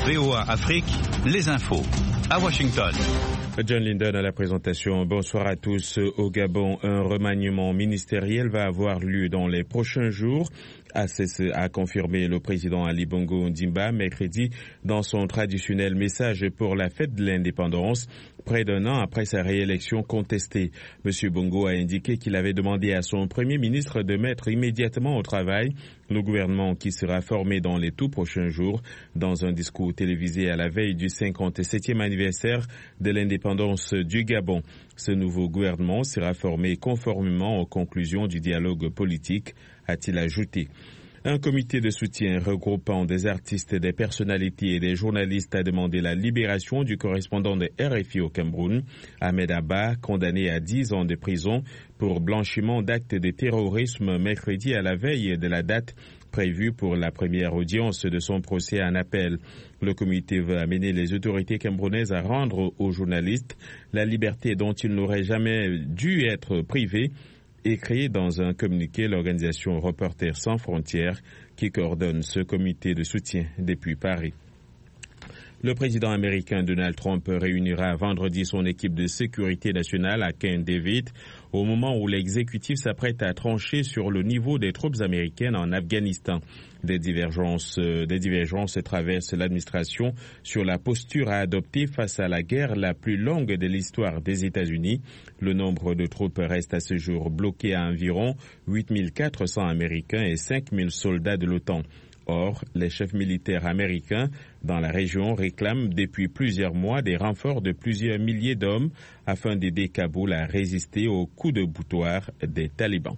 VOA Afrique, les infos. À Washington. John Linden à la présentation. Bonsoir à tous. Au Gabon, un remaniement ministériel va avoir lieu dans les prochains jours, a confirmé le président Ali Bongo Ondimba mercredi dans son traditionnel message pour la fête de l'indépendance, près d'un an après sa réélection contestée. M. Bongo a indiqué qu'il avait demandé à son premier ministre de mettre immédiatement au travail le gouvernement qui sera formé dans les tout prochains jours. Dans un discours télévisé à la veille du 57e anniversaire de l'indépendance du Gabon, ce nouveau gouvernement sera formé conformément aux conclusions du dialogue politique, a-t-il ajouté. Un comité de soutien regroupant des artistes, des personnalités et des journalistes a demandé la libération du correspondant de RFI au Cameroun, Ahmed Abba, condamné à 10 ans de prison pour blanchiment d'actes de terrorisme mercredi à la veille de la date prévue pour la première audience de son procès en appel. Le comité veut amener les autorités camerounaises à rendre aux journalistes la liberté dont ils n'auraient jamais dû être privés, écrit dans un communiqué l'organisation Reporters sans frontières qui coordonne ce comité de soutien depuis Paris. Le président américain Donald Trump réunira vendredi son équipe de sécurité nationale à Camp David au moment où l'exécutif s'apprête à trancher sur le niveau des troupes américaines en Afghanistan. Des divergences traversent l'administration sur la posture à adopter face à la guerre la plus longue de l'histoire des États-Unis. Le nombre de troupes reste à ce jour bloqué à environ 8 400 Américains et 5 000 soldats de l'OTAN. Or, les chefs militaires américains dans la région réclament depuis plusieurs mois des renforts de plusieurs milliers d'hommes afin d'aider Kaboul à résister aux coups de boutoir des talibans.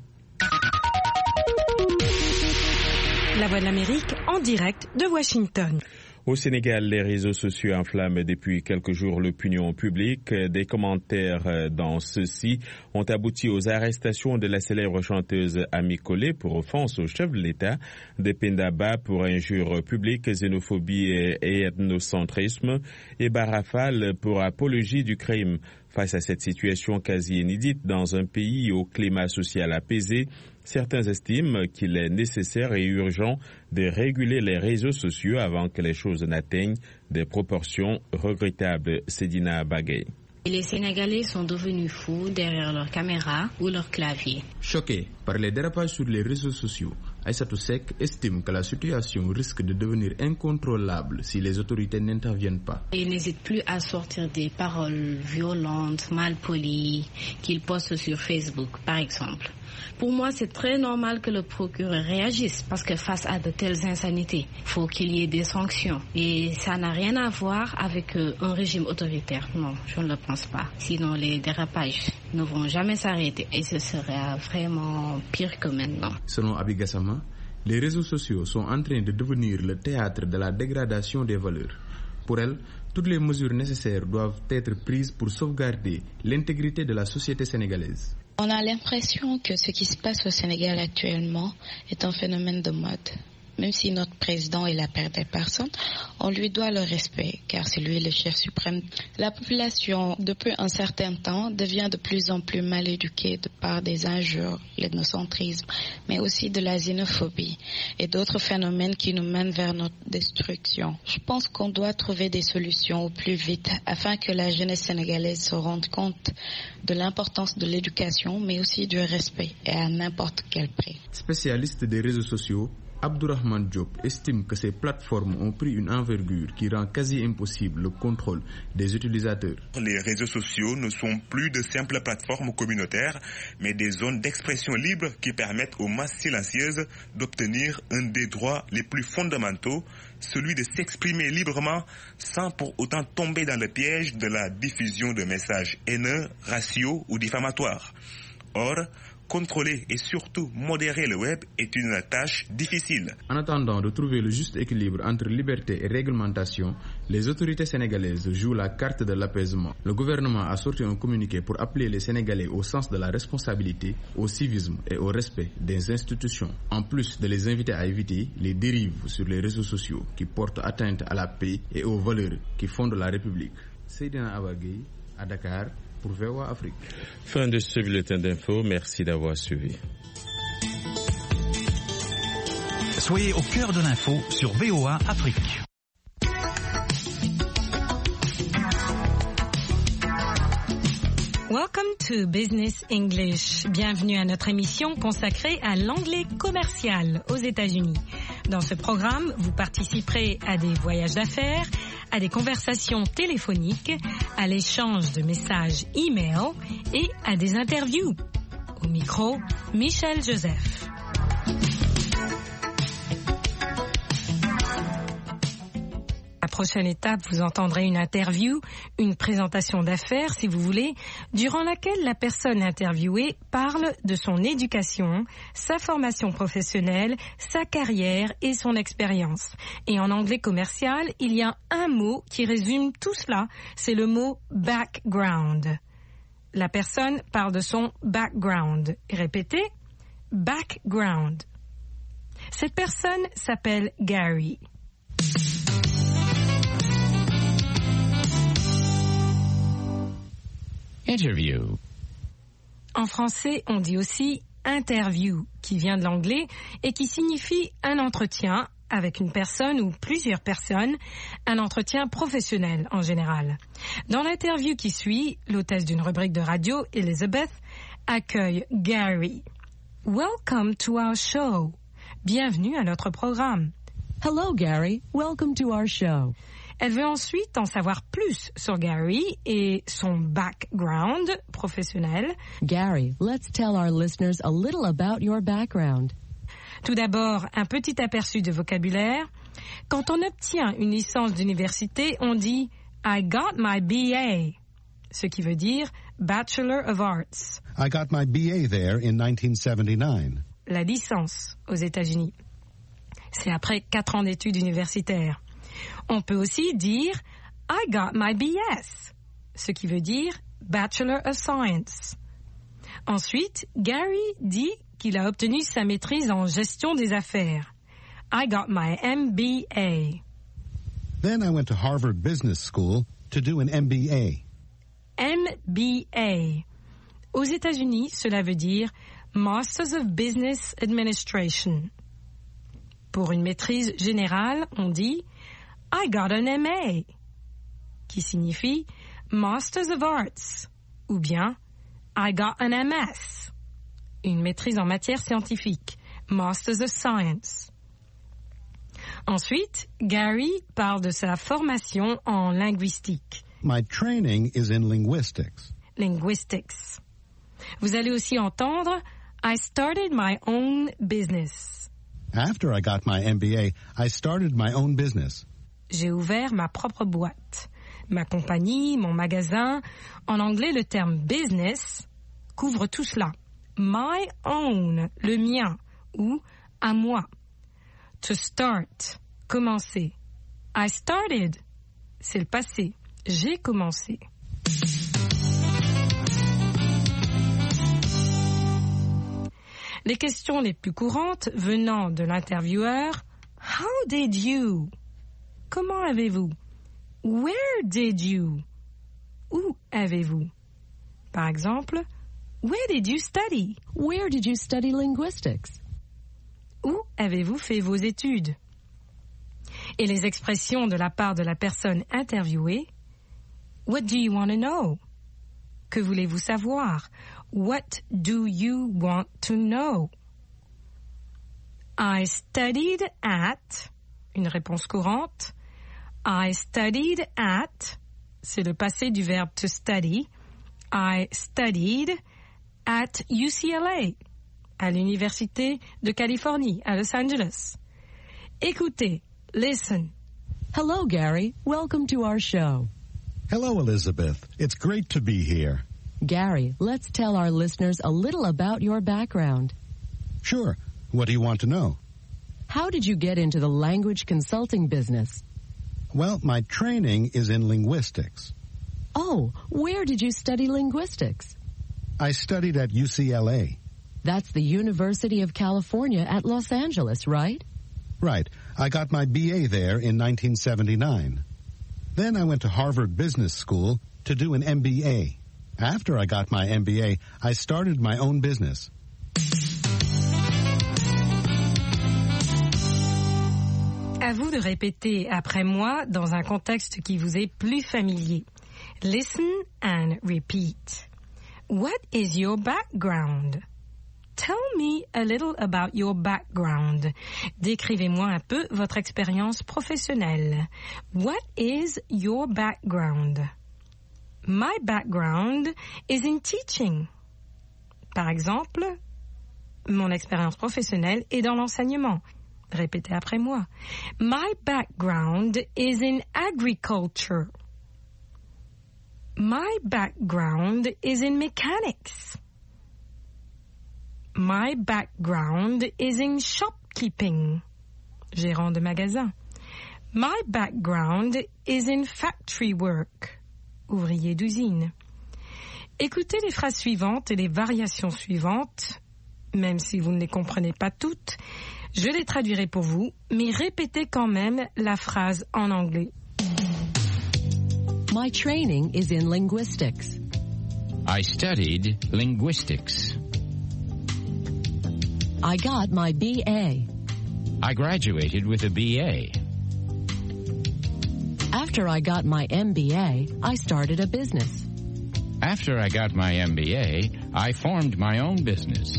La Voix de l'Amérique en direct de Washington. Au Sénégal, les réseaux sociaux enflamment depuis quelques jours l'opinion publique. Des commentaires dans ceux-ci ont abouti aux arrestations de la célèbre chanteuse Ami Collé pour offense au chef de l'État, de Pendaba pour injures publiques, xénophobie et ethnocentrisme, et Barafal pour apologie du crime. Face à cette situation quasi inédite dans un pays au climat social apaisé, certains estiment qu'il est nécessaire et urgent de réguler les réseaux sociaux avant que les choses n'atteignent des proportions regrettables. Sedina Bagay. Les Sénégalais sont devenus fous derrière leur caméra ou leur clavier. Choqués par les dérapages sur les réseaux sociaux, Aïssatou Seck estime que la situation risque de devenir incontrôlable si les autorités n'interviennent pas. Ils n'hésitent plus à sortir des paroles violentes, malpolies, qu'ils postent sur Facebook, par exemple. Pour moi, c'est très normal que le procureur réagisse parce que face à de telles insanités, il faut qu'il y ait des sanctions. Et ça n'a rien à voir avec un régime autoritaire. Non, je ne le pense pas. Sinon, les dérapages ne vont jamais s'arrêter et ce sera vraiment pire que maintenant. Selon Abi Gassama, les réseaux sociaux sont en train de devenir le théâtre de la dégradation des valeurs. Pour elle, toutes les mesures nécessaires doivent être prises pour sauvegarder l'intégrité de la société sénégalaise. On a l'impression que ce qui se passe au Sénégal actuellement est un phénomène de mode. Même si notre président est la père des personnes, on lui doit le respect, car c'est lui le chef suprême. La population, depuis un certain temps, devient de plus en plus mal éduquée de par des injures, l'ethnocentrisme, mais aussi de la xénophobie et d'autres phénomènes qui nous mènent vers notre destruction. Je pense qu'on doit trouver des solutions au plus vite afin que la jeunesse sénégalaise se rende compte de l'importance de l'éducation, mais aussi du respect, et à n'importe quel prix. Spécialiste des réseaux sociaux, Abdourahmane Diop estime que ces plateformes ont pris une envergure qui rend quasi impossible le contrôle des utilisateurs. Les réseaux sociaux ne sont plus de simples plateformes communautaires, mais des zones d'expression libre qui permettent aux masses silencieuses d'obtenir un des droits les plus fondamentaux, celui de s'exprimer librement sans pour autant tomber dans le piège de la diffusion de messages haineux, raciaux ou diffamatoires. Or, contrôler et surtout modérer le web est une tâche difficile. En attendant de trouver le juste équilibre entre liberté et réglementation, les autorités sénégalaises jouent la carte de l'apaisement. Le gouvernement a sorti un communiqué pour appeler les Sénégalais au sens de la responsabilité, au civisme et au respect des institutions. En plus de les inviter à éviter les dérives sur les réseaux sociaux qui portent atteinte à la paix et aux valeurs qui fondent la République. Seydina Abagay, à Dakar, pour VOA Afrique. Fin de ce bulletin d'info. Merci d'avoir suivi. Soyez au cœur de l'info sur VOA Afrique. Welcome to Business English. Bienvenue à notre émission consacrée à l'anglais commercial aux États-Unis. Dans ce programme, vous participerez à des voyages d'affaires, à des conversations téléphoniques, à l'échange de messages e-mail et à des interviews. Au micro, Michel Joseph. La prochaine étape, vous entendrez une interview, une présentation d'affaires, si vous voulez, durant laquelle la personne interviewée parle de son éducation, sa formation professionnelle, sa carrière et son expérience. Et en anglais commercial, il y a un mot qui résume tout cela, c'est le mot background. La personne parle de son background. Répétez, background. Cette personne s'appelle Gary. Interview. En français, on dit aussi interview, qui vient de l'anglais et qui signifie un entretien avec une personne ou plusieurs personnes, un entretien professionnel en général. Dans l'interview qui suit, l'hôtesse d'une rubrique de radio, Elizabeth, accueille Gary. Welcome to our show. Bienvenue à notre programme. Hello, Gary. Welcome to our show. Elle veut ensuite en savoir plus sur Gary et son background professionnel. Gary, let's tell our listeners a little about your background. Tout d'abord, un petit aperçu de vocabulaire. Quand on obtient une licence d'université, on dit « I got my BA », ce qui veut dire « Bachelor of Arts ». I got my BA there in 1979. La licence aux États-Unis. C'est après 4 ans d'études universitaires. On peut aussi dire « I got my BS », ce qui veut dire « Bachelor of Science ». Ensuite, Gary dit qu'il a obtenu sa maîtrise en gestion des affaires. « I got my MBA ». Then I went to Harvard Business School to do an MBA. MBA. Aux États-Unis, cela veut dire « Masters of Business Administration ». Pour une maîtrise générale, on dit I got an MA, qui signifie Masters of Arts, ou bien I got an MS, une maîtrise en matière scientifique, Masters of Science. Ensuite, Gary parle de sa formation en linguistique. My training is in linguistics. Linguistics. Vous allez aussi entendre I started my own business. After I got my MBA, I started my own business. J'ai ouvert ma propre boîte, ma compagnie, mon magasin. En anglais, le terme business couvre tout cela. My own, le mien, ou à moi. To start, commencer. I started, c'est le passé. J'ai commencé. Les questions les plus courantes venant de l'intervieweur, How did you? Comment avez-vous? Where did you? Où avez-vous? Par exemple, Where did you study? Where did you study linguistics? Où avez-vous fait vos études? Et les expressions de la part de la personne interviewée, What do you want to know? Que voulez-vous savoir? What do you want to know? I studied at, une réponse courante. I studied at, c'est le passé du verbe to study. I studied at UCLA, à l'Université de Californie, à Los Angeles. Écoutez, listen. Hello, Gary. Welcome to our show. Hello, Elizabeth. It's great to be here. Gary, let's tell our listeners a little about your background. Sure. What do you want to know? How did you get into the language consulting business? Well, my training is in linguistics. Oh, where did you study linguistics? I studied at UCLA. That's the University of California at Los Angeles, right? Right. I got my BA there in 1979. Then I went to Harvard Business School to do an MBA. After I got my MBA, I started my own business. À vous de répéter après moi dans un contexte qui vous est plus familier. Listen and repeat. What is your background? Tell me a little about your background. Décrivez-moi un peu votre expérience professionnelle. What is your background? My background is in teaching. Par exemple, mon expérience professionnelle est dans l'enseignement. Répétez après moi. My background is in agriculture. My background is in mechanics. My background is in shopkeeping. Gérant de magasin. My background is in factory work. Ouvrier d'usine. Écoutez les phrases suivantes et les variations suivantes. Même si vous ne les comprenez pas toutes, je les traduirai pour vous, mais répétez quand même la phrase en anglais. My training is in linguistics. I studied linguistics. I got my BA. I graduated with a BA. After I got my MBA, I started a business. After I got my MBA, I formed my own business.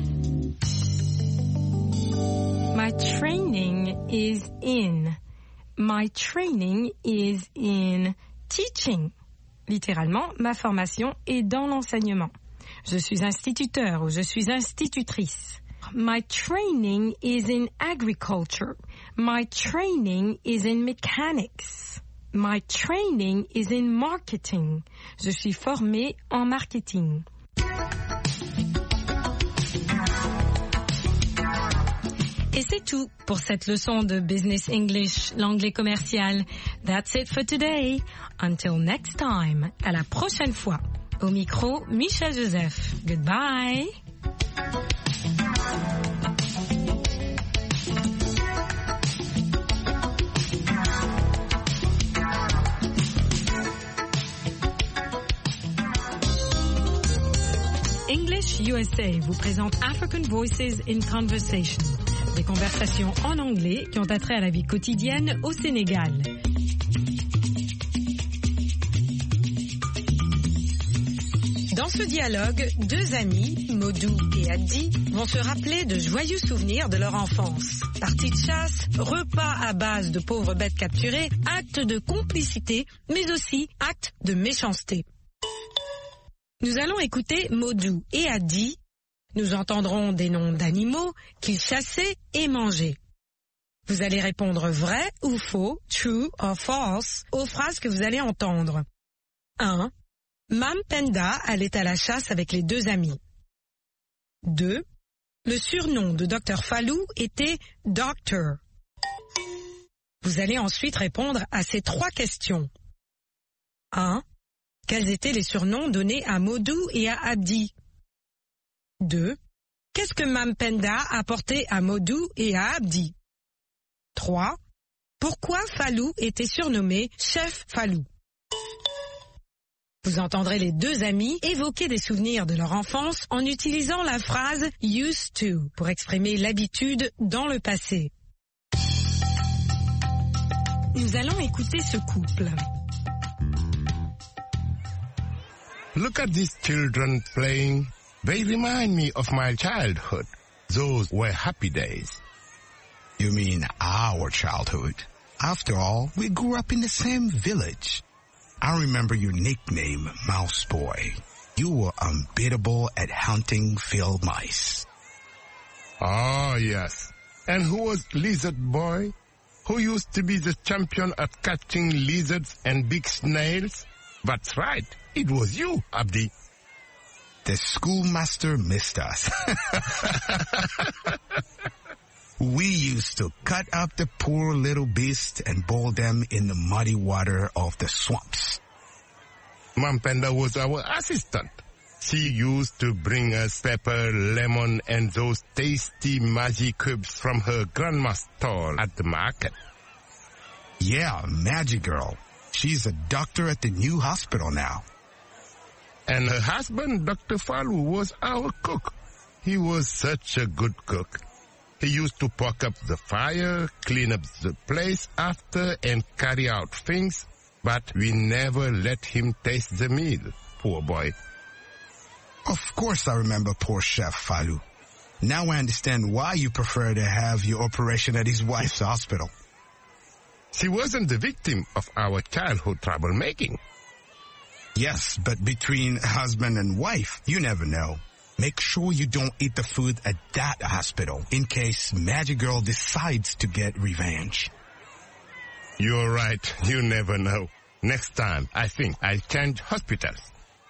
My training is in. My training is in teaching. Littéralement, ma formation est dans l'enseignement. Je suis instituteur ou je suis institutrice. My training is in agriculture. My training is in mechanics. My training is in marketing. Je suis formée en marketing. Et c'est tout pour cette leçon de Business English, l'anglais commercial. That's it for today. Until next time. À la prochaine fois. Au micro, Michel Joseph. Goodbye. English USA vous présente African Voices in Conversation, des conversations en anglais qui ont attrait à la vie quotidienne au Sénégal. Dans ce dialogue, deux amis, Modou et Addi, vont se rappeler de joyeux souvenirs de leur enfance. Parties de chasse, repas à base de pauvres bêtes capturées, actes de complicité, mais aussi actes de méchanceté. Nous allons écouter Modou et Addi. Nous entendrons des noms d'animaux qu'ils chassaient et mangeaient. Vous allez répondre vrai ou faux, true or false, aux phrases que vous allez entendre. 1. Mam Penda allait à la chasse avec les deux amis. 2. Le surnom de Dr Fallou était Doctor. Vous allez ensuite répondre à ces trois questions. 1. Quels étaient les surnoms donnés à Modou et à Addi? 2. Qu'est-ce que Mam Penda apportait à Modou et à Addi? 3. Pourquoi Fallou était surnommé Chef Fallou? Vous entendrez les deux amis évoquer des souvenirs de leur enfance en utilisant la phrase « used to » pour exprimer l'habitude dans le passé. Nous allons écouter ce couple. Look at these children playing. They remind me of my childhood. Those were happy days. You mean our childhood? After all, we grew up in the same village. I remember your nickname, Mouse Boy. You were unbeatable at hunting field mice. Oh, yes. And who was Lizard Boy? Who used to be the champion at catching lizards and big snails? That's right. It was you, Abdi. The schoolmaster missed us. We used to cut up the poor little beasts and boil them in the muddy water of the swamps. Mam Penda was our assistant. She used to bring us pepper, lemon, and those tasty Maggi cubes from her grandma's stall at the market. Yeah, Magic Girl. She's a doctor at the new hospital now. And her husband, Dr. Fallou, was our cook. He was such a good cook. He used to poke up the fire, clean up the place after, and carry out things, but we never let him taste the meal, poor boy. Of course I remember poor Chef Falou. Now I understand why you prefer to have your operation at his wife's hospital. She wasn't the victim of our childhood troublemaking. Yes, but between husband and wife, you never know. Make sure you don't eat the food at that hospital in case Magic Girl decides to get revenge. You're right. You never know. Next time, I think I'll change hospitals.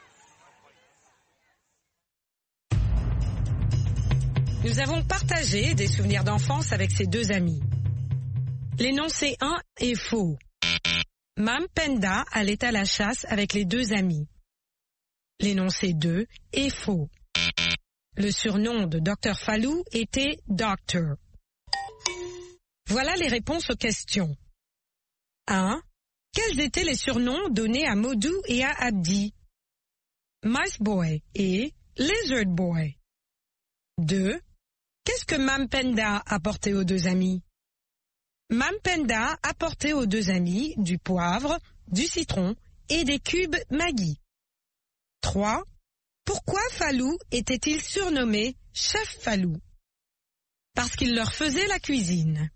Nous avons partagé des souvenirs d'enfance avec ces deux amis. L'énoncé 1 est faux. Mam Penda allait à la chasse avec les deux amis. L'énoncé 2 est faux. Le surnom de Dr Falou était Doctor. Voilà les réponses aux questions. 1. Quels étaient les surnoms donnés à Modou et à Abdi? Mice Boy et Lizard Boy. 2. Qu'est-ce que Mam Penda apportait aux deux amis? Mam Penda apportait aux deux amis du poivre, du citron et des cubes Maggi. 3. Pourquoi Falou était-il surnommé Chef Falou? Parce qu'il leur faisait la cuisine.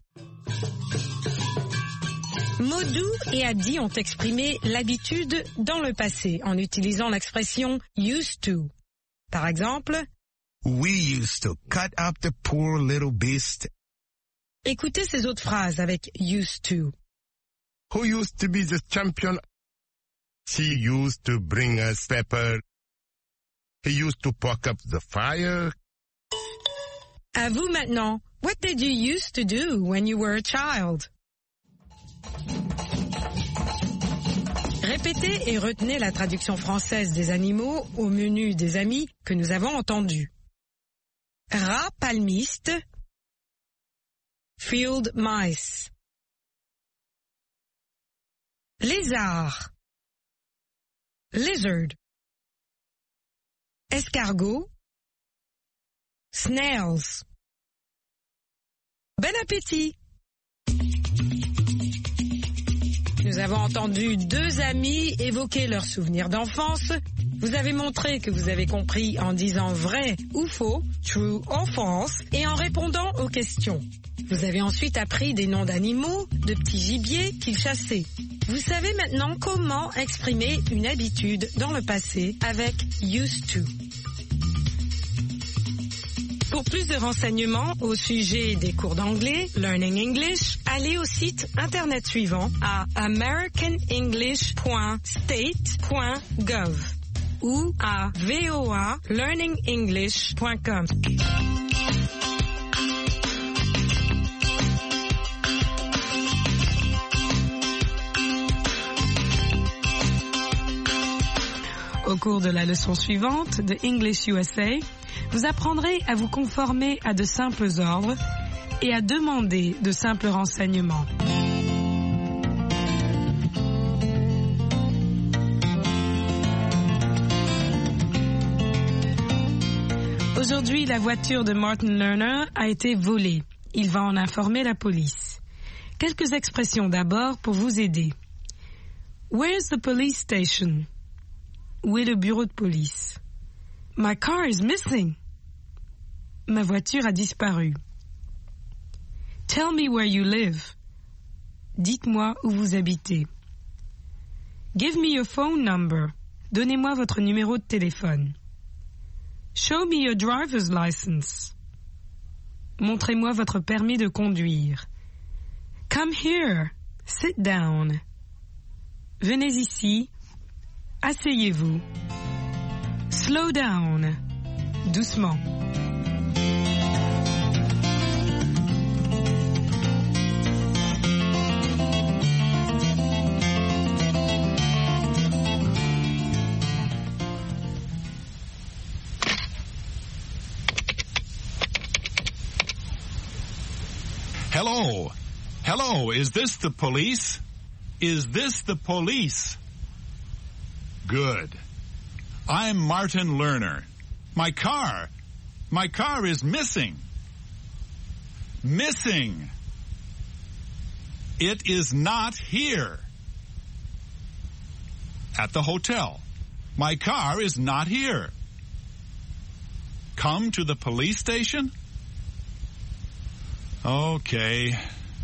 Modou et Abdi ont exprimé l'habitude dans le passé en utilisant l'expression used to. Par exemple, we used to cut up the poor little beast. Écoutez ces autres phrases avec used to. Who used to be the champion? She used to bring us pepper. He used to poke up the fire. À vous maintenant. What did you used to do when you were a child? Répétez et retenez la traduction française des animaux au menu des amis que nous avons entendu. Rat palmiste, field mice. Lézard, lizard. Escargot, snails. Bon appétit! Nous avons entendu deux amis évoquer leurs souvenirs d'enfance. Vous avez montré que vous avez compris en disant vrai ou faux, true or false, et en répondant aux questions. Vous avez ensuite appris des noms d'animaux, de petits gibiers qu'ils chassaient. Vous savez maintenant comment exprimer une habitude dans le passé avec used to. Pour plus de renseignements au sujet des cours d'anglais, Learning English, allez au site internet suivant à americanenglish.state.gov ou à voalearningenglish.com. Au cours de la leçon suivante de English USA, vous apprendrez à vous conformer à de simples ordres et à demander de simples renseignements. Aujourd'hui, la voiture de Martin Lerner a été volée. Il va en informer la police. Quelques expressions d'abord pour vous aider. Where's the police station? Où est le bureau de police? My car is missing. Ma voiture a disparu. Tell me where you live. Dites-moi où vous habitez. Give me your phone number. Donnez-moi votre numéro de téléphone. Show me your driver's license. Montrez-moi votre permis de conduire. Come here. Sit down. Venez ici. Asseyez-vous. Slow down. Doucement. Hello. Hello, is this the police? Is this the police? Good. I'm Martin Lerner. My car is missing. Missing. It is not here. At the hotel. My car is not here. Come to the police station? Okay.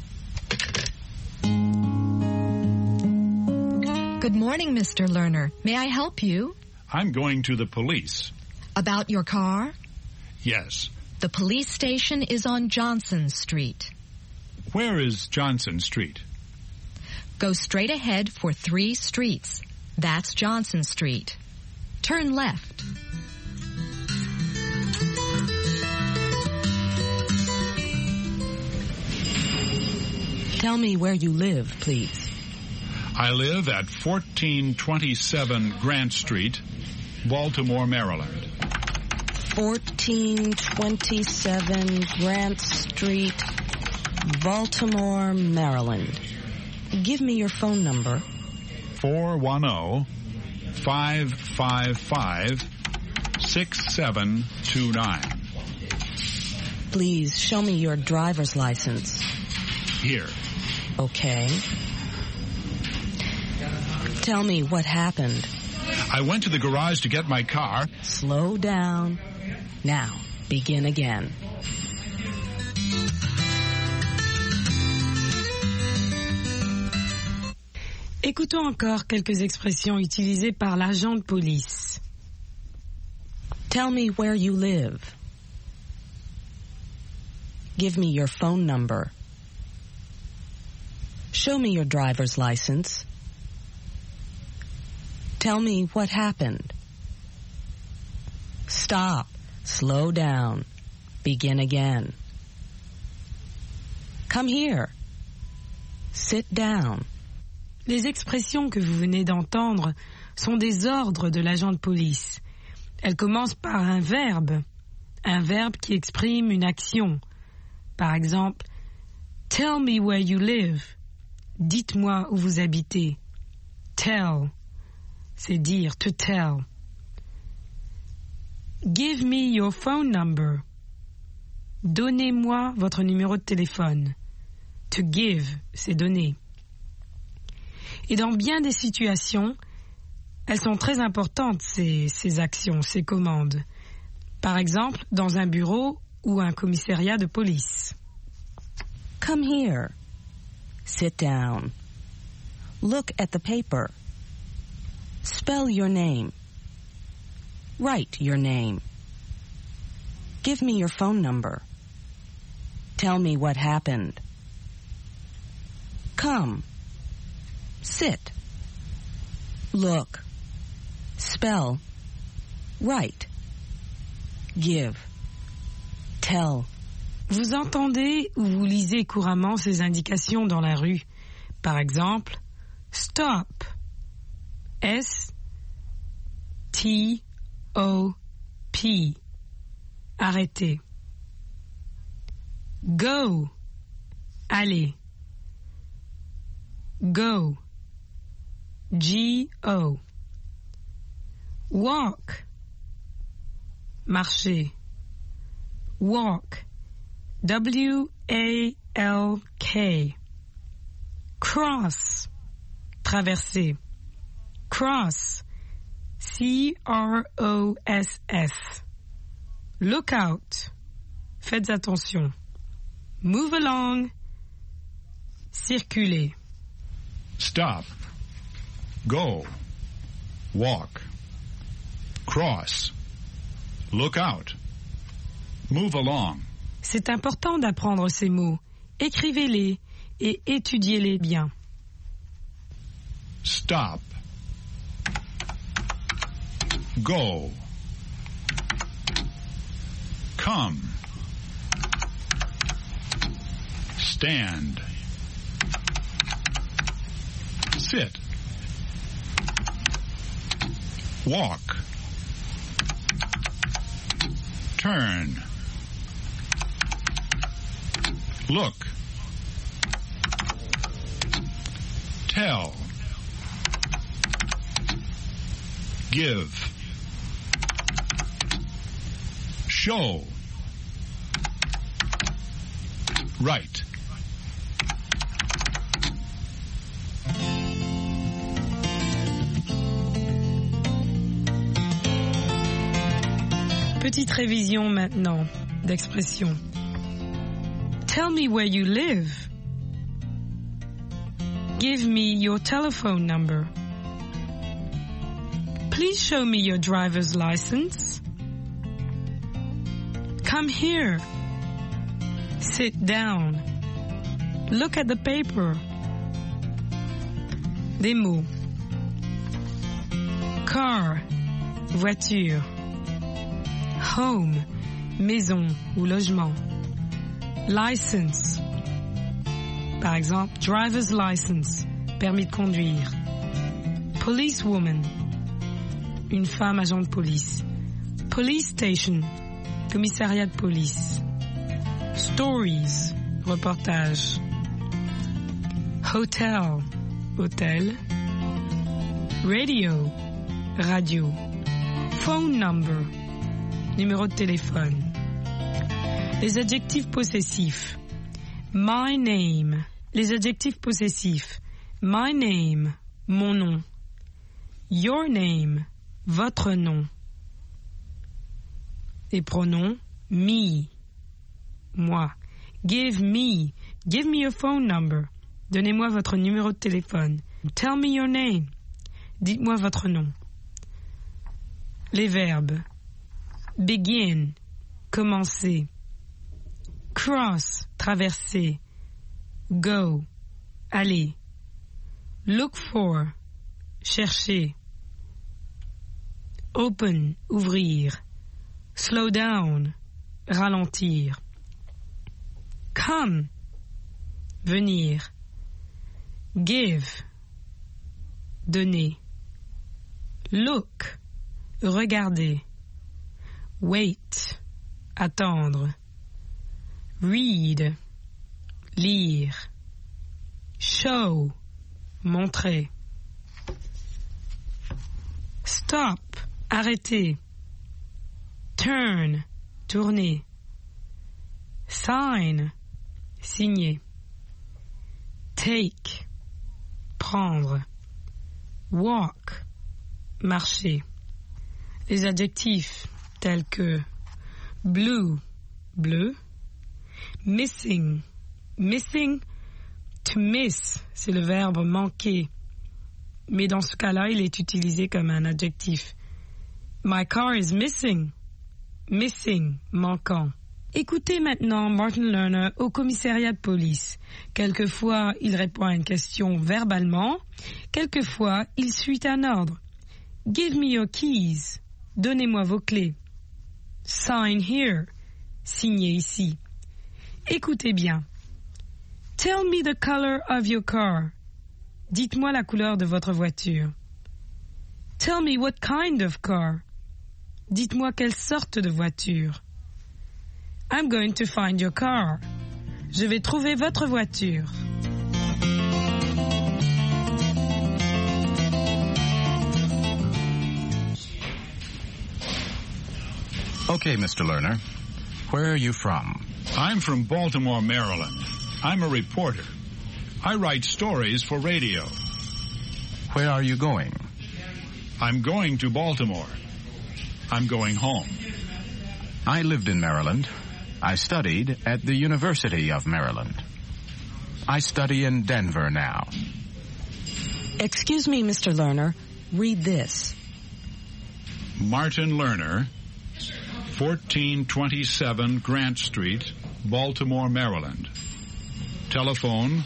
Good morning, Mr. Lerner. May I help you? I'm going to the police. About your car? Yes. The police station is on Johnson Street. Where is Johnson Street? Go straight ahead for 3 streets. That's Johnson Street. Turn left. Tell me where you live, please. I live at 1427 Grant Street, Baltimore, Maryland. 1427 Grant Street, Baltimore, Maryland. Give me your phone number. 410-555-6729. Please show me your driver's license. Here. Okay. Tell me what happened. I went to the garage to get my car. Slow down. Now, begin again. Écoutons encore quelques expressions utilisées par l'agent de police. Tell me where you live. Give me your phone number. Show me your driver's license. Tell me what happened. Stop. Slow down. Begin again. Come here. Sit down. Les expressions que vous venez d'entendre sont des ordres de l'agent de police. Elles commencent par un verbe qui exprime une action. Par exemple, tell me where you live. Dites-moi où vous habitez. Tell, c'est dire, to tell. Give me your phone number. Donnez-moi votre numéro de téléphone. To give, c'est donner. Et dans bien des situations, elles sont très importantes, ces actions, ces commandes. Par exemple, dans un bureau ou un commissariat de police. Come here. Sit down. Look at the paper. Spell your name. Write your name. Give me your phone number. Tell me what happened. Come. Sit. Look. Spell. Write. Give. Tell. Vous entendez ou vous lisez couramment ces indications dans la rue. Par exemple, stop. S-T-O-P. Arrêtez. Go. Allez. Go. G-O. Walk. Marcher. Walk. W-A-L-K. Cross. Traverser. Cross. C-R-O-S-S. Look out. Faites attention. Move along. Circuler. Stop. Go. Walk. Cross. Look out. Move along. C'est important d'apprendre ces mots. Écrivez-les et étudiez-les bien. Stop. Go. Come. Stand. Sit. Walk. Turn. Look. Tell. Give. Show. Write. Petite révision maintenant d'expression. Tell me where you live. Give me your telephone number. Please show me your driver's license. Come here. Sit down. Look at the paper. Des mots. Car, voiture. Home, maison ou logement. License. Par exemple, driver's license, permis de conduire. Policewoman, une femme agent de police. Police station, commissariat de police. Stories, reportage. Hotel, hôtel. Radio, radio. Phone number, numéro de téléphone. Les adjectifs possessifs. My name. Les adjectifs possessifs. My name, mon nom. Your name, votre nom. Les pronoms, me, moi. Give me your phone number. Donnez-moi votre numéro de téléphone. Tell me your name. Dites-moi votre nom. Les verbes. Begin, commencer. Cross, traverser. Go, aller. Look for, chercher. Open, ouvrir. Slow down, ralentir. Come, venir. Give, donner. Look, regarder. Wait, attendre. Read, lire. Show, montrer. Stop, arrêter. Turn, tourner. Sign, signer. Take, prendre. Walk, marcher. Les adjectifs tels que blue, bleu. Missing, missing. To miss, c'est le verbe manquer. Mais dans ce cas-là, il est utilisé comme un adjectif. My car is missing. Missing, manquant. Écoutez maintenant Martin Lerner au commissariat de police. Quelquefois, il répond à une question verbalement. Quelquefois, il suit un ordre. Give me your keys. Donnez-moi vos clés. Sign here. Signez ici. Écoutez bien. Tell me the color of your car. Dites-moi la couleur de votre voiture. Tell me what kind of car. Dites-moi quelle sorte de voiture. I'm going to find your car. Je vais trouver votre voiture. Okay, Mr. Lerner. Where are you from? I'm from Baltimore, Maryland. I'm a reporter. I write stories for radio. Where are you going? I'm going to Baltimore. I'm going home. I lived in Maryland. I studied at the University of Maryland. I study in Denver now. Excuse me, Mr. Lerner. Read this. Martin Lerner, 1427 Grant Street, Baltimore, Maryland. Telephone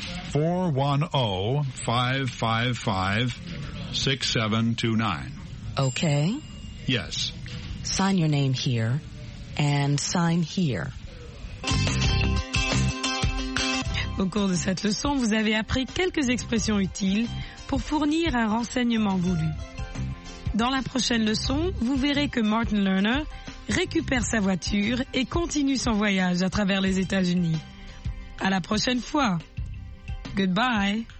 410-555-6729. Okay. Yes. Sign your name here and sign here. Au cours de cette leçon, vous avez appris quelques expressions utiles pour fournir un renseignement voulu. Dans la prochaine leçon, vous verrez que Martin Lerner récupère sa voiture et continue son voyage à travers les États-Unis. À la prochaine fois. Goodbye.